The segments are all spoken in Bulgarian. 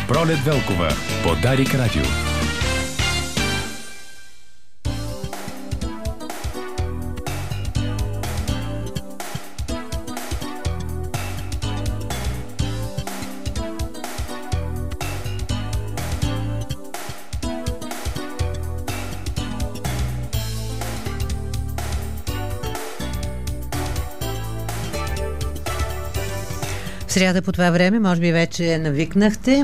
Пролет Велкова по Дарик Радио. В сряда по това време, може би вече навикнахте,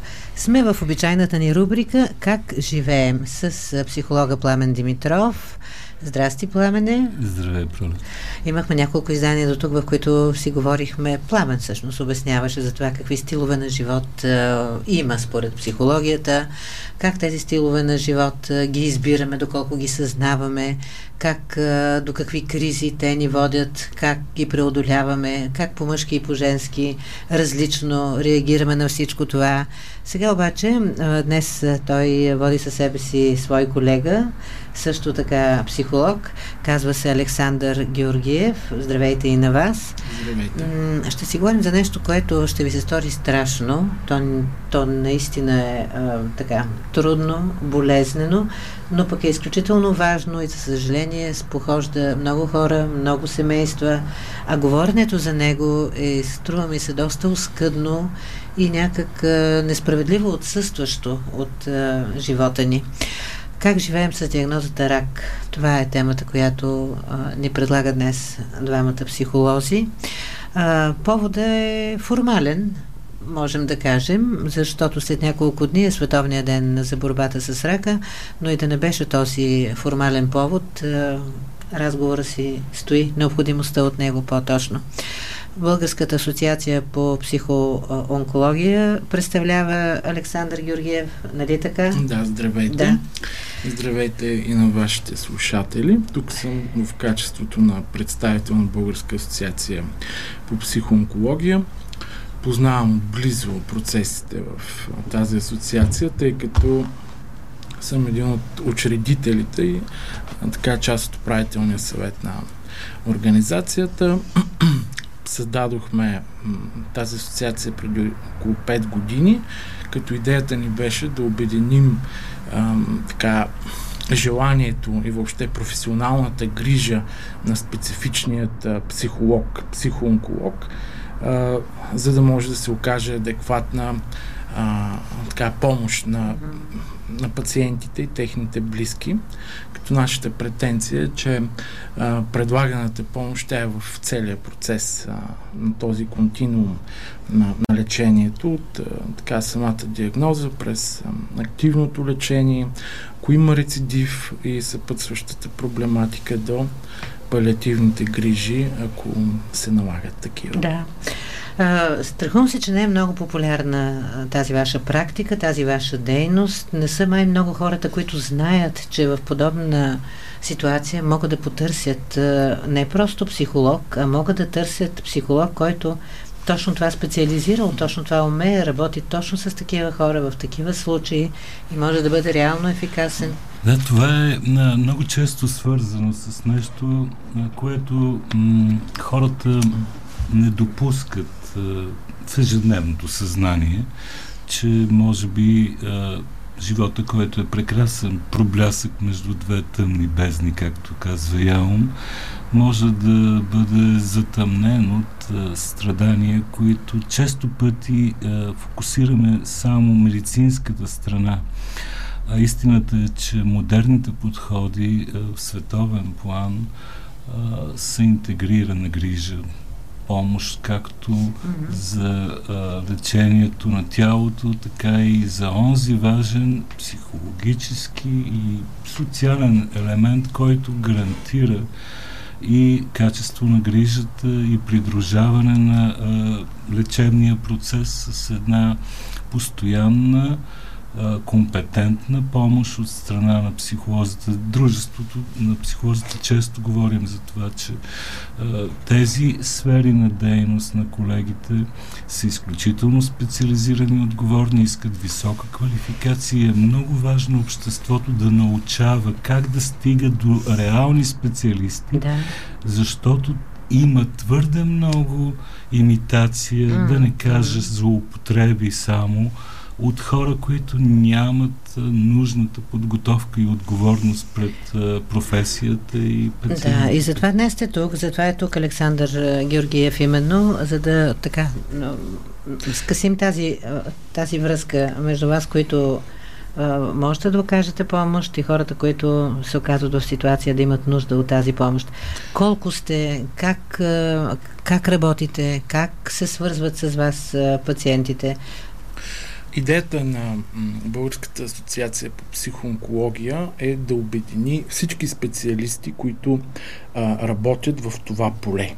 сме в обичайната ни рубрика "Как живеем" с психолога Пламен Димитров. Здрасти, Пламене. Здравей, Пролет. Имахме няколко издания до тук, в които си говорихме. Пламен всъщност обясняваше за това какви стилове на живот има според психологията, как тези стилове на живот ги избираме, доколко ги съзнаваме, как до какви кризи те ни водят, как ги преодоляваме, как по мъжки и по женски различно реагираме на всичко това. Сега обаче, днес той води със себе си свой колега, също така психолог, казва се Александър Георгиев. Здравейте и на вас. Здравейте. Ще си говорим за нещо, което ще ви се стори страшно. То наистина е така трудно, болезнено, но пък е изключително важно и за съжаление спохожда много хора, много семейства, а говоренето за него струва ми се доста оскъдно и някак несправедливо отсъстващо от живота ни. Как живеем с диагнозата рак? Това е темата, която ни предлага днес двамата психолози. Поводът е формален, можем да кажем, защото след няколко дни е Световния ден за борбата с рака, но и да не беше този формален повод, разговора си стои, необходимостта от него по-точно. Българската асоциация по психоонкология представлява Александър Георгиев, нали така? Да, здравейте. Да. Здравейте и на вашите слушатели. Тук съм в качеството на представител на Българска асоциация по психоонкология. Познавам близо процесите в тази асоциация, тъй като съм един от учредителите и така част от управителния съвет на организацията. Създадохме тази асоциация преди около 5 години, като идеята ни беше да обединим желанието и въобще професионалната грижа на специфичният психолог, психоонколог, за да може да се окаже адекватна помощ на пациентите и техните близки, като нашата претенция е, че предлаганата помощ е в целия процес на този континуум на лечението, от самата диагноза през активното лечение, ако има рецидив и съпътстващата проблематика до палиативните грижи, ако се налагат такива. Да. Страхувам се, че не е много популярна тази ваша практика, тази ваша дейност. Не са май много хората, които знаят, че в подобна ситуация могат да потърсят не просто психолог, а могат да търсят психолог, който точно това специализирал, точно това умее, работи точно с такива хора в такива случаи и може да бъде реално ефикасен. Да, това е много често свързано с нещо, което хората не допускат в ежедневното съзнание, че може би живота, който е прекрасен проблясък между две тъмни бездни, както казва Яун, може да бъде затъмнен от страдания, които често пъти фокусираме само медицинската страна. А истината е, че модерните подходи в световен план са интегрирана грижа, помощ, както за лечението на тялото, така и за онзи важен психологически и социален елемент, който гарантира и качество на грижата и придружаване на лечебния процес с една постоянна компетентна помощ от страна на психолозите. Дружеството на психолозите често говорим за това, че тези сфери на дейност на колегите са изключително специализирани и отговорни, искат висока квалификация. Е много важно обществото да научава как да стига до реални специалисти, защото има твърде много имитация, да не кажа злоупотреби само от хора, които нямат нужната подготовка и отговорност пред професията и пациентите. Да, и затова днес сте тук, затова е тук Александър Георгиев именно, за да така скъсим тази връзка между вас, които можете да окажете помощ, и хората, които се оказват в ситуация да имат нужда от тази помощ. Колко сте, как работите, как се свързват с вас пациентите? Идеята на Българската асоциация по психоонкология е да обедини всички специалисти, които работят в това поле.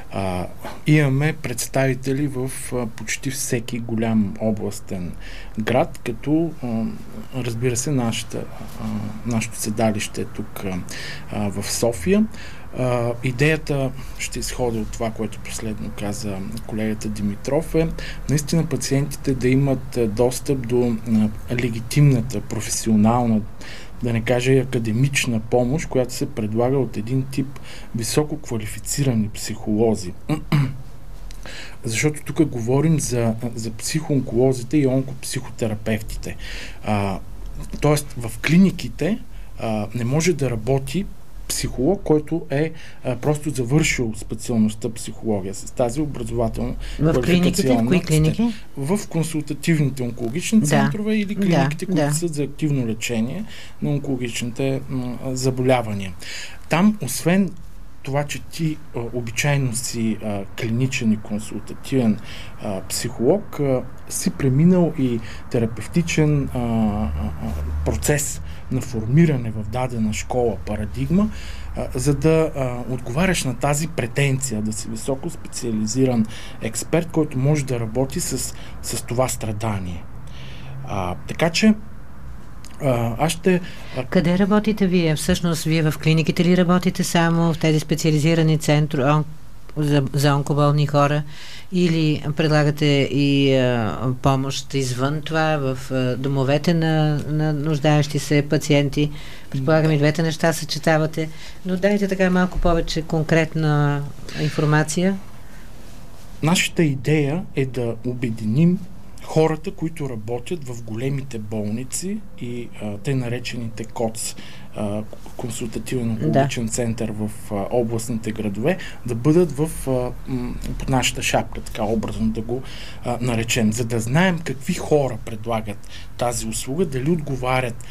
Имаме представители в почти всеки голям областен град, като разбира се нашето седалище е тук в София. Идеята ще изходи от това, което последно каза колегата Димитров, е наистина пациентите да имат достъп до легитимната, професионална, да не кажа и академична помощ, която се предлага от един тип високо квалифицирани психолози. Защото тук говорим за психоонколозите и онкопсихотерапевтите. Тоест в клиниките не може да работи психолог, който е просто завършил специалността психология с тази образователно в клиниките? В кои клиники? В консултативните онкологични центрове или клиниките, които са за активно лечение на онкологичните заболявания. Там, освен това, че ти обичайно си клиничен и консултативен психолог, си преминал и терапевтичен процес на формиране в дадена школа, парадигма, за да отговаряш на тази претенция да си високо специализиран експерт, който може да работи с това страдание. Така че аз ще... Къде работите вие? Всъщност, вие в клиниките ли работите само в тези специализирани центрове за онкоболни хора, или предлагате и помощ извън това, в домовете на нуждаещи се пациенти? Предполагам, и двете неща съчетавате, но дайте така малко повече конкретна информация. Нашата идея е да обединим хората, които работят в големите болници и те наречените КОЦ, консултативен онкологичен център в областните градове, да бъдат под нашата шапка, така образно да го наречем, за да знаем какви хора предлагат тази услуга, дали отговарят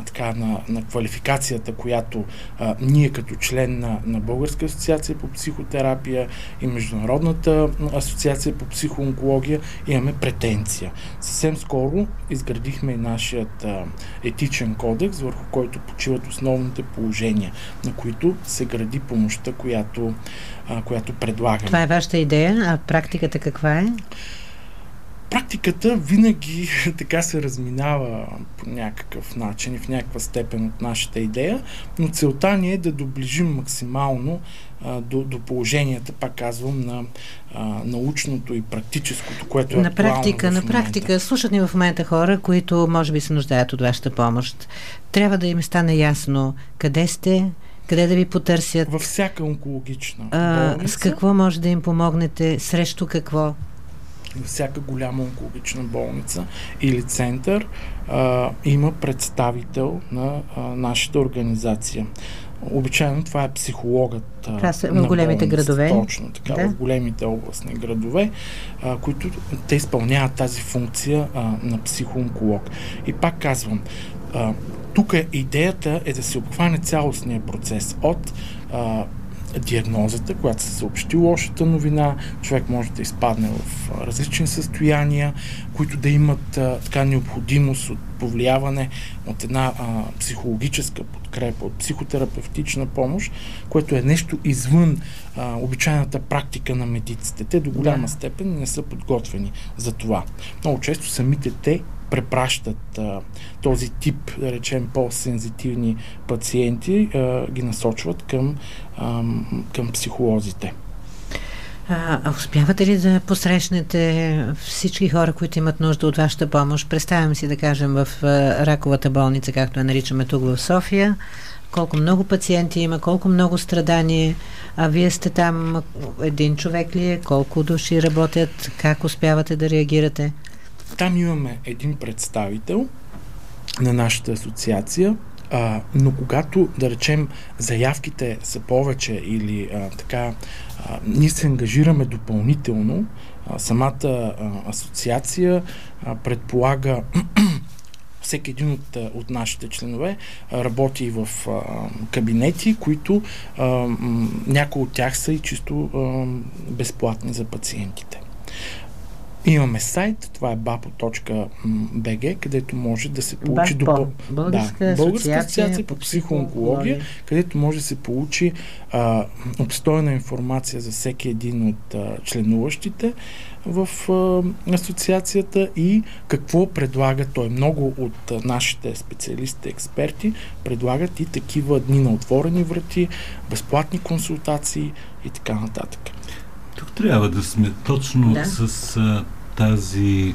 на квалификацията, която ние като член на Българска асоциация по психотерапия и Международната асоциация по психоонкология имаме претенция. Съвсем скоро изградихме и нашият етичен кодекс, върху който почиват основните положения, на които се гради помощта, която предлагаме. Това е вашата идея, а практиката каква е? Практиката винаги така се разминава по някакъв начин и в някаква степен от нашата идея, но целта ни е да доближим максимално до положенията, пак казвам, на научното и практическото, което е актуално в момента. На практика, слушат ни в момента хора, които може би се нуждаят от вашата помощ. Трябва да им стане ясно къде сте, къде да ви потърсят. Във всяка онкологична болница. С какво може да им помогнете, срещу какво? Във всяка голяма онкологична болница или център има представител на нашата организация. Обичайно това е психологът в големите градове. Точно така, в големите областни градове, които те изпълняват тази функция на психоонколог. И пак казвам, тук идеята е да се обхване цялостния процес от диагнозата, която се съобщи лошата новина, човек може да изпадне в различни състояния, които да имат така необходимост от повлияване от една психологическа подкрепа, от психотерапевтична помощ, което е нещо извън обичайната практика на медиците. Те до голяма степен не са подготвени за това. Много често самите те препращат този тип, да речем, по-сензитивни пациенти, ги насочват към психолозите. Успявате ли да посрещнете всички хора, които имат нужда от вашата помощ? Представям си, да кажем, в раковата болница, както я наричаме тук в София, колко много пациенти има, колко много страдание, а вие сте там един човек ли е, колко души работят, как успявате да реагирате? там имаме един представител на нашата асоциация, но когато, да речем, заявките са повече или ние се ангажираме допълнително, самата асоциация предполага всеки един от нашите членове работи в кабинети, които някои от тях са и чисто безплатни за пациентите. Имаме сайт, това е bapo.bg, където може да се получи Българска асоциация по психоонкология, където може да се получи обстойна информация за всеки един от членуващите в асоциацията и какво предлага той. Много от нашите специалисти, експерти предлагат и такива дни на отворени врати, безплатни консултации и така нататък. Тук трябва да сме точно с тази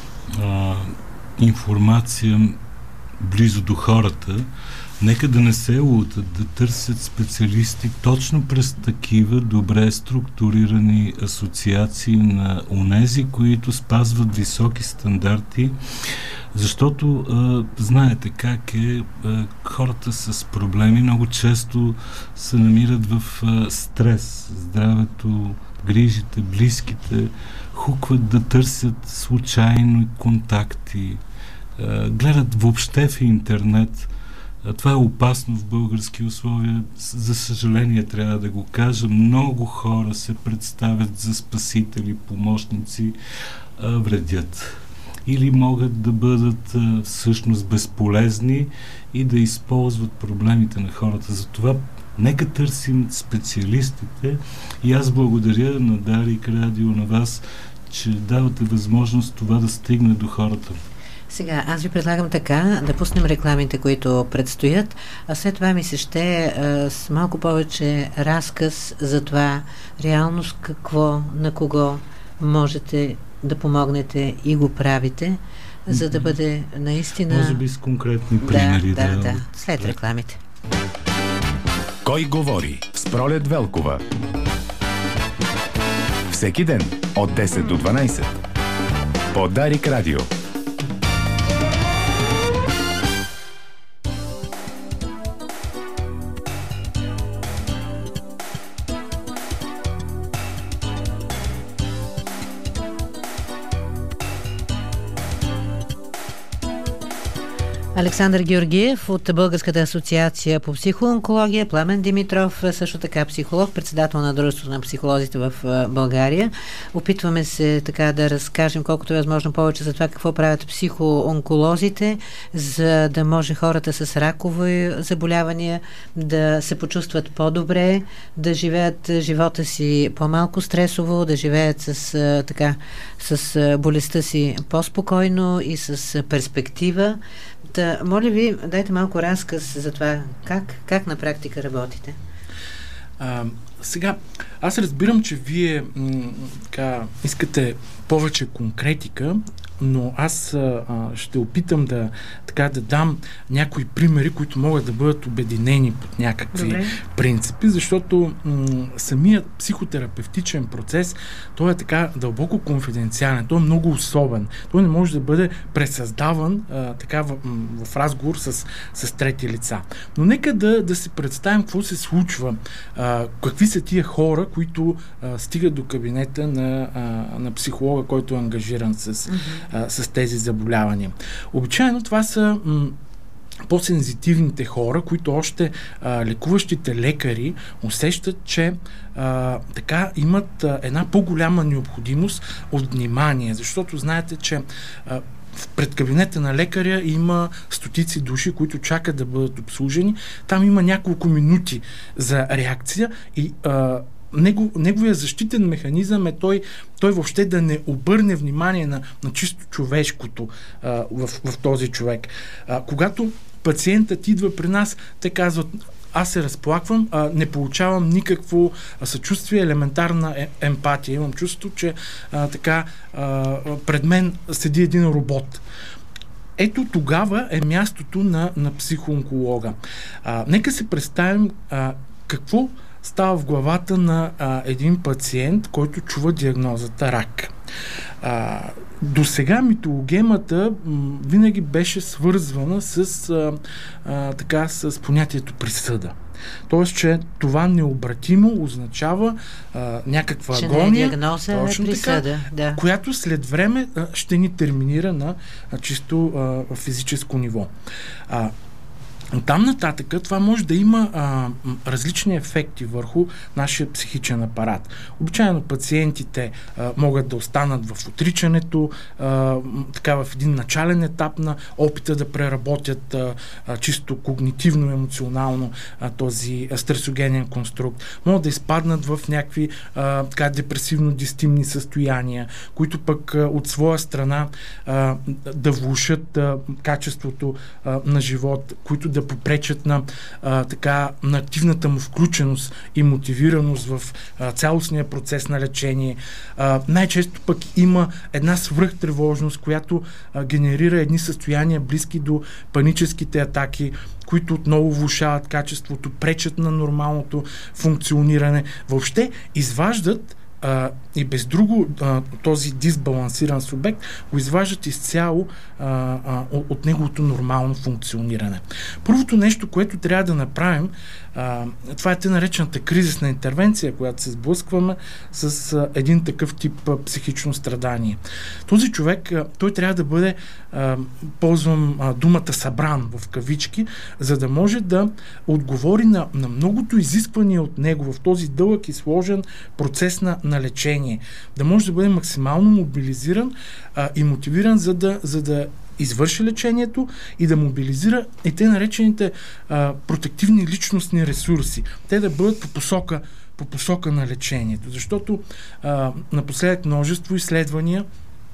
информация близо до хората. Нека да не се лутат, да търсят специалисти точно през такива добре структурирани асоциации на онези, които спазват високи стандарти, защото знаете как е, хората с проблеми много често се намират в стрес. Здравето, грижите, близките хукват да търсят случайно контакти, гледат въобще в интернет. Това е опасно в български условия. За съжаление трябва да го кажа. Много хора се представят за спасители, помощници, вредят. Или могат да бъдат всъщност безполезни и да използват проблемите на хората. Затова нека търсим специалистите и аз благодаря на Дарик Радио, на вас, че давате възможност това да стигне до хората. Сега, аз ви предлагам така, да пуснем рекламите, които предстоят, а след това ми се ще с малко повече разказ за това реално с какво, на кого можете да помогнете и го правите, за да бъде наистина... Може би с конкретни примери. Да. След рекламите. Кой говори с Пролет Велкова? Всеки ден от 10 до 12 по Дарик Радио. Александър Георгиев от Българската асоциация по психоонкология, Пламен Димитров, също така психолог, председател на Дружеството на психолозите в България. Опитваме се така да разкажем колкото е възможно повече за това какво правят психоонколозите, за да може хората с ракови заболявания да се почувстват по-добре, да живеят живота си по-малко стресово, да живеят с болестта си по-спокойно и с перспектива. Да, моля ви, дайте малко разказ за това как на практика работите. Сега, аз разбирам, че вие искате повече конкретика, но аз ще опитам да дам някои примери, които могат да бъдат обединени под някакви принципи, защото самият психотерапевтичен процес, той е така дълбоко конфиденциален, той е много особен. Той не може да бъде пресъздаван в разговор с трети лица. Но нека да си представим какво се случва, какви са тия хора, които стигат до кабинета на психолога, който е ангажиран с тези заболявания. Обичайно това са по-сензитивните хора, които лекуващите лекари усещат, че имат една по-голяма необходимост от внимание, защото знаете, че пред кабинета на лекаря има стотици души, които чакат да бъдат обслужени. Там има няколко минути за реакция и неговия защитен механизъм е той въобще да не обърне внимание на чисто човешкото в този човек. Когато пациентът идва при нас, те казват: аз се разплаквам, не получавам никакво съчувствие, елементарна емпатия. Имам чувство, че пред мен седи един робот. Ето тогава е мястото на психоонколога. Нека се представим какво става в главата на един пациент, който чува диагнозата рак. До сега митологемата винаги беше свързвана с понятието присъда. Тоест, че това необратимо означава някаква агония, не е диагноза, точно присъда, да, която след време ще ни терминира на чисто физическо ниво. От там нататък това може да има различни ефекти върху нашия психичен апарат. Обичайно пациентите могат да останат в отричането, в един начален етап на опита да преработят чисто когнитивно-емоционално този стресогенен конструкт. Могат да изпаднат в някакви депресивно-дистимни състояния, които пък от своя страна да влошат качеството на живот, които да попречат на активната му включеност и мотивираност в цялостния процес на лечение. Най-често пък има една свръхтревожност, която генерира едни състояния близки до паническите атаки, които отново влошават качеството, пречат на нормалното функциониране. Въобще изваждат и без друго този дисбалансиран субект го изваждат изцяло от неговото нормално функциониране. Първото нещо, което трябва да направим, това е тъй наречената кризисна интервенция, която се сблъскваме с един такъв тип психично страдание. Този човек, той трябва да бъде, ползвам думата събран в кавички, за да може да отговори на многото изисквания от него в този дълъг и сложен процес на лечение. Да може да бъде максимално мобилизиран и мотивиран, за да извърши лечението и да мобилизира и те наречените протективни личностни ресурси. Те да бъдат по посока на лечението. Защото напоследък множество изследвания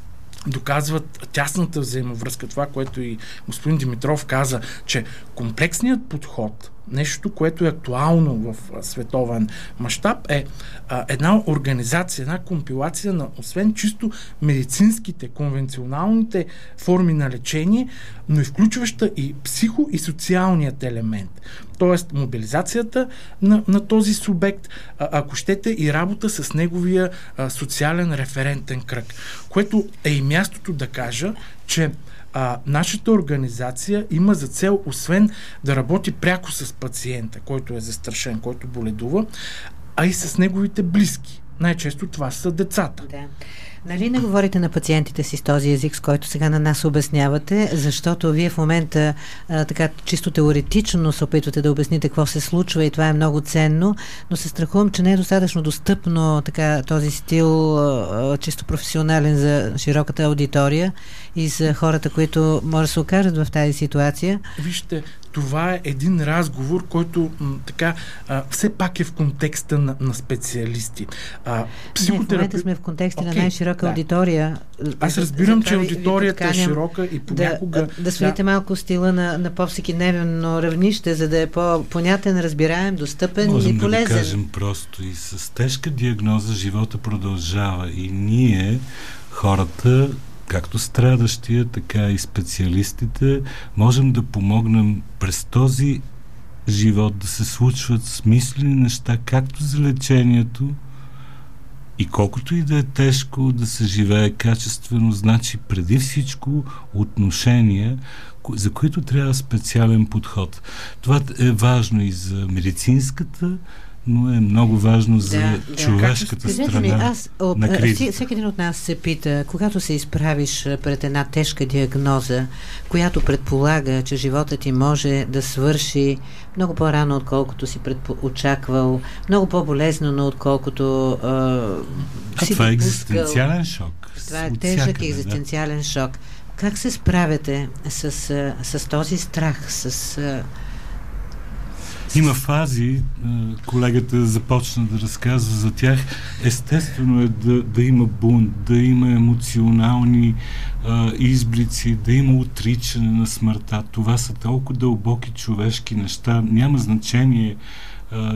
доказват тясната взаимовръзка. Това, което и господин Димитров каза, че комплексният подход, нещо, което е актуално в световен мащаб, е една организация, една компилация на, освен чисто медицинските, конвенционалните форми на лечение, но и включваща и психо- и социалният елемент. Тоест, мобилизацията на този субект, ако щете, и работа с неговия социален референтен кръг, което е и мястото да кажа, че нашата организация има за цел, освен да работи пряко с пациента, който е застрашен, който боледува, а и с неговите близки. Най-често това са децата. Да. Нали не говорите на пациентите си с този език, с който сега на нас обяснявате, защото вие в момента чисто теоретично се опитвате да обясните какво се случва и това е много ценно, но се страхувам, че не е достатъчно достъпно този стил чисто професионален за широката аудитория и за хората, които може да се окажат в тази ситуация. Вижте, това е един разговор, който все пак е в контекста на специалисти. В момента сме в контекста на най-широка аудитория. Аз разбирам, че аудиторията е широка и понякога... Да свалите малко стила на по-всекидневно равнище, за да е по-понятен, разбираем, достъпен и полезен. Можем да кажем просто и с тежка диагноза живота продължава и ние, хората, както страдащия, така и специалистите, можем да помогнем през този живот да се случват смислени неща, както за лечението, и колкото и да е тежко да се живее качествено, значи преди всичко отношения, за които трябва специален подход. Това е важно и за медицинската, но е много важно за човешката страна на кризата. Всеки един от нас се пита, когато се изправиш пред една тежка диагноза, която предполага, че животът ти може да свърши много по-рано, отколкото си очаквал, много по-болезнено, отколкото си това е екзистенциален шок. Това е тежък екзистенциален шок. Как се справяте с този страх, Има фази, колегата започна да разказва за тях. Естествено е да има бунт, да има емоционални изблици, да има отричане на смъртта. Това са толкова дълбоки човешки неща. Няма значение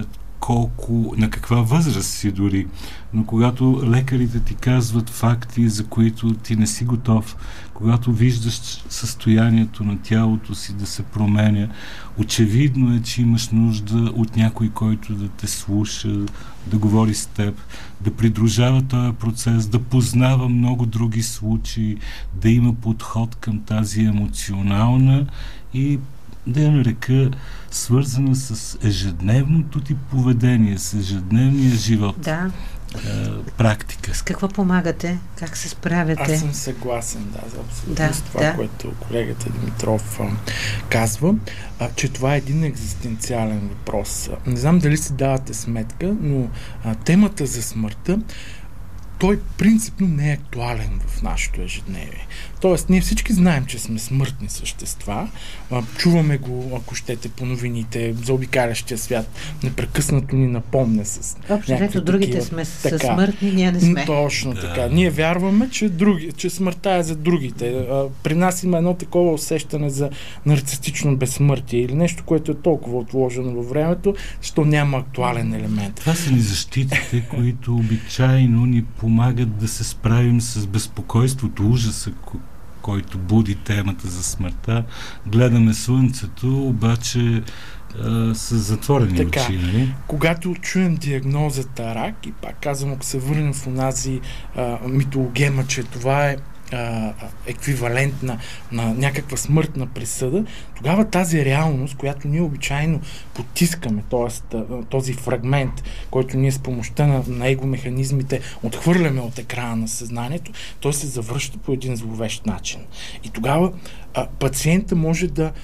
на каква възраст си дори. Но когато лекарите ти казват факти, за които ти не си готов, когато виждаш състоянието на тялото си да се променя, очевидно е, че имаш нужда от някой, който да те слуша, да говори с теб, да придружава този процес, да познава много други случаи, да има подход към тази емоционална и да я нарека свързана с ежедневното ти поведение, с ежедневния живот. Да. Практика. С какво помагате? Как се справяте? Аз съм съгласен, абсолютно с това, което колегата Димитров казва, че това е един екзистенциален въпрос. Не знам дали си давате сметка, но темата за смъртта, той принципно не е актуален в нашето ежедневие. Тоест, ние всички знаем, че сме смъртни същества. Чуваме го, ако щете, по новините, заобикалящия свят. Непрекъснато ни напомня с някакви другите сме смъртни, ние не сме. Точно така. Ние вярваме, че смъртта е за другите. При нас има едно такова усещане за нарцистично безсмъртие или нещо, което е толкова отложено във времето, защото няма актуален елемент. Това са ни защитите, които обичайно ни помагат да се справим с безпокойството, ужаса, който буди темата за смъртта. Гледаме слънцето, обаче с затворени очи. Нали? Когато чуем диагнозата рак, и пак казвам, ако се върнем в онази митологема, че това е еквивалент на някаква смъртна присъда, тогава тази реалност, която ние обичайно потискаме, т.е. този фрагмент, който ние с помощта на егомеханизмите отхвърляме от екрана на съзнанието, той се завръща по един зловещ начин. И тогава пациента може да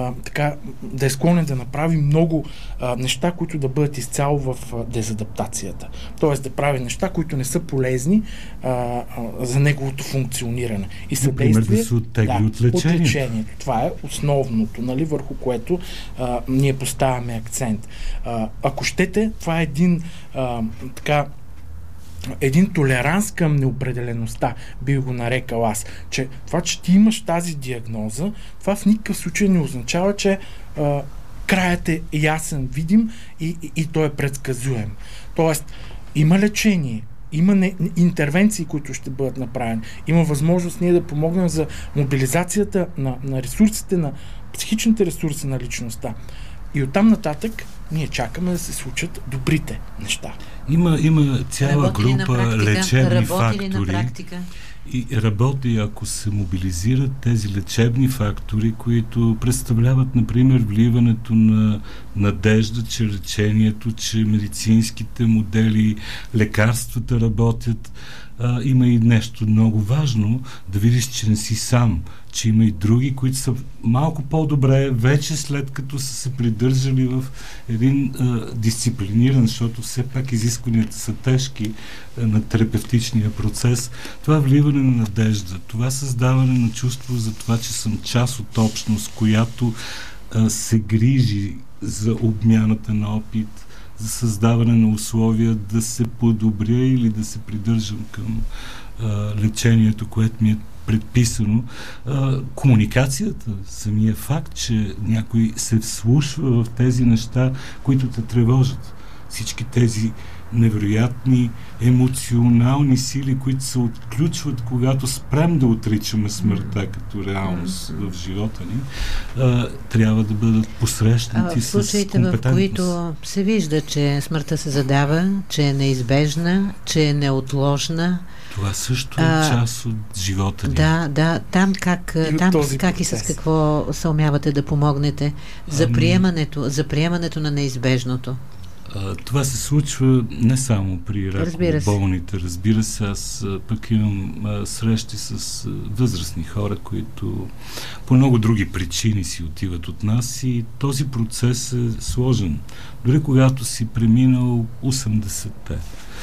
е склонен да направи много неща, които да бъдат изцяло в дезадаптацията. Тоест да прави неща, които не са полезни за неговото функциониране. И съдействие да се оттегли от лечението. Това е основното, нали, върху което ние поставяме акцент. Ако щете, това е един толеранс към неопределеността, би го нарекал аз. Че това, че ти имаш тази диагноза, това в никакъв случай не означава, че краят е ясен, видим и той е предсказуем. Тоест, има лечение, има интервенции, които ще бъдат направени. Има възможност ние да помогнем за мобилизацията на ресурсите, на психичните ресурси на личността. И оттам нататък ние чакаме да се случат добрите неща. Има цяла група лечебни фактори. На практика? И работи, ако се мобилизират тези лечебни фактори, които представляват, например, вливането на надежда, че лечението, че медицинските модели, лекарствата работят. Има и нещо много важно, да видиш, че не си сам, че има и други, които са малко по-добре, вече след като са се придържали в един дисциплиниран, защото все пак изискванията са тежки на терапевтичния процес. Това вливане на надежда, това създаване на чувство за това, че съм част от общност, която се грижи за обмяната на опит, за създаване на условия да се подобря или да се придържам към лечението, което ми е предписано. Комуникацията, самия факт, че някой се вслушва в тези неща, които те тревожат. Всички тези невероятни емоционални сили, които се отключват, когато спрем да отричаме смъртта като реалност в живота ни, трябва да бъдат посрещнати с компетентност. В случаите, в които се вижда, че смъртта се задава, че е неизбежна, че е неотложна, това също е част от живота ни. Да. Там как и с какво се умявате да помогнете за приемането на неизбежното? Това се случва не само при раковолните. Разбира се, аз пък имам срещи с възрастни хора, които по много други причини си отиват от нас и този процес е сложен. Дори когато си преминал 80-те.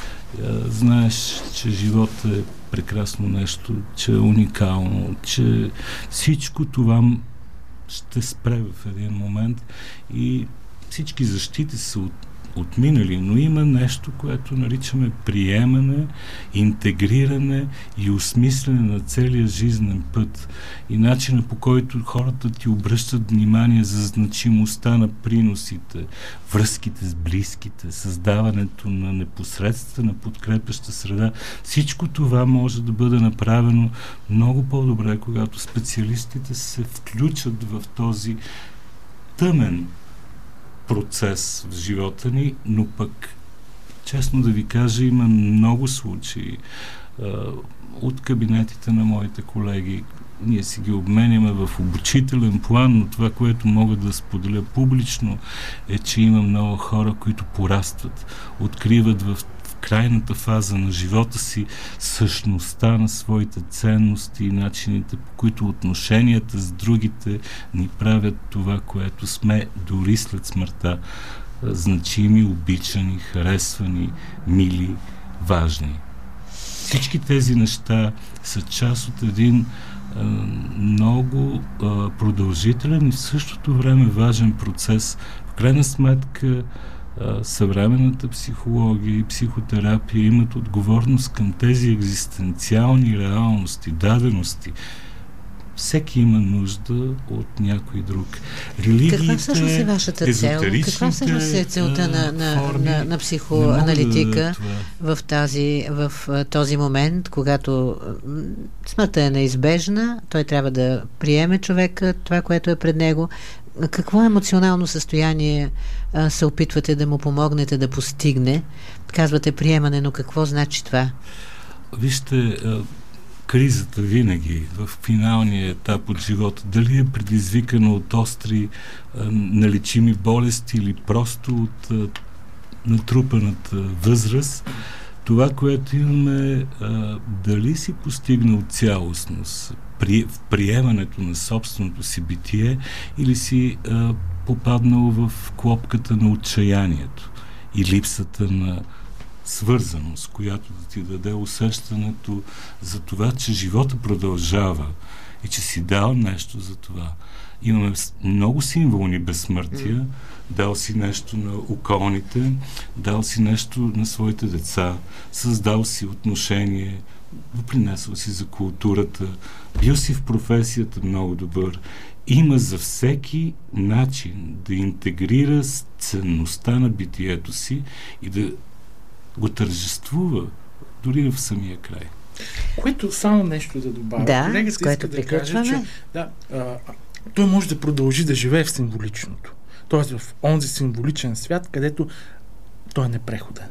Знаеш, че животът е прекрасно нещо, че е уникално, че всичко това ще спре в един момент и всички защити са отминали, но има нещо, което наричаме приемане, интегриране и осмислене на целия жизнен път и начина, по който хората ти обръщат внимание за значимостта на приносите, връзките с близките, създаването на непосредствена подкрепяща среда. Всичко това може да бъде направено много по-добре, когато специалистите се включат в този тъмен процес в живота ни, но пък, честно да ви кажа, има много случаи от кабинетите на моите колеги. Ние си ги обменяме в обучителен план, но това, което мога да споделя публично, е, че има много хора, които порастват, откриват в крайната фаза на живота си същността на своите ценности и начините, по които отношенията с другите ни правят това, което сме дори след смъртта. Значими, обичани, харесвани, мили, важни. Всички тези неща са част от един много продължителен и в същото време важен процес. В крайна сметка съвременната психология и психотерапия имат отговорност към тези екзистенциални реалности, дадености. Всеки има нужда от някой друг. Религиите, каква всъщност е вашата цел? Каква всъщност е целта на психоаналитика в този момент, когато смъртта е неизбежна, той трябва да приеме човека, това, което е пред него. Какво емоционално състояние се опитвате да му помогнете да постигне? Казвате приемане, но какво значи това? Вижте, кризата винаги в финалния етап от живота, дали е предизвикана от остри налечими болести или просто от натрупаната възраст, това, което имаме, дали си постигнал цялостност в приемането на собственото си битие или си попаднал в клопката на отчаянието и липсата на свързаност, която да ти даде усещането за това, че живота продължава и че си дал нещо за това. Имаме много символни безсмъртия, дал си нещо на околните, дал си нещо на своите деца, създал си отношение, допринесъл си за културата, бил си в професията много добър. Има за всеки начин да интегрира ценността на битието си и да го тържествува дори в самия край. Което само нещо да добавя. Да, колегата с което иска да каже, че той може да продължи да живее в символичното. Тоест в онзи символичен свят, където той е непреходен.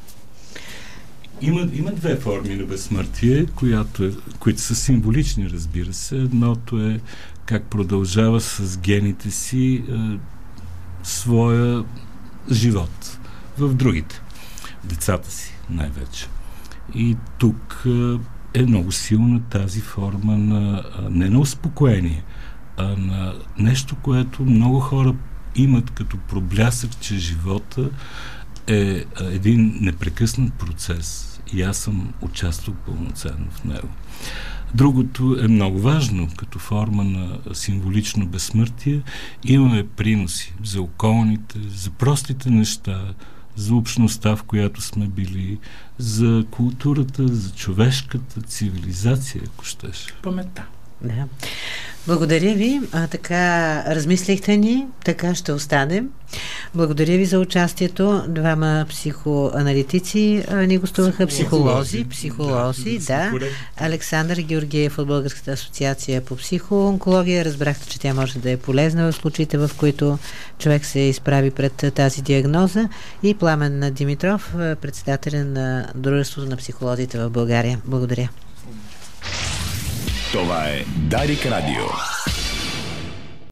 Има две форми на безсмъртие, които са символични, разбира се. Едното е как продължава с гените си своя живот в другите. Децата си най-вече. И тук е много силна тази форма на не на успокоение, а на нещо, което много хора имат като проблясък, че живота е един непрекъснат процес и аз съм участвал пълноценно в него. Другото е много важно, като форма на символично безсмъртие. Имаме приноси за околните, за простите неща, за общността, в която сме били, за културата, за човешката цивилизация, ако щеш. Паметта. Да. Благодаря ви. Така размислихте ни, така ще останем. Благодаря ви за участието. Двама психоаналитици ни гостуваха, психолози, да. Александър Георгиев от Българската асоциация по психоонкология. Разбрахте, че тя може да е полезна в случаите, в които човек се изправи пред тази диагноза. И Пламен Димитров, председателя на Дружеството на психолозите в България. Благодаря. Това е Дарик Радио.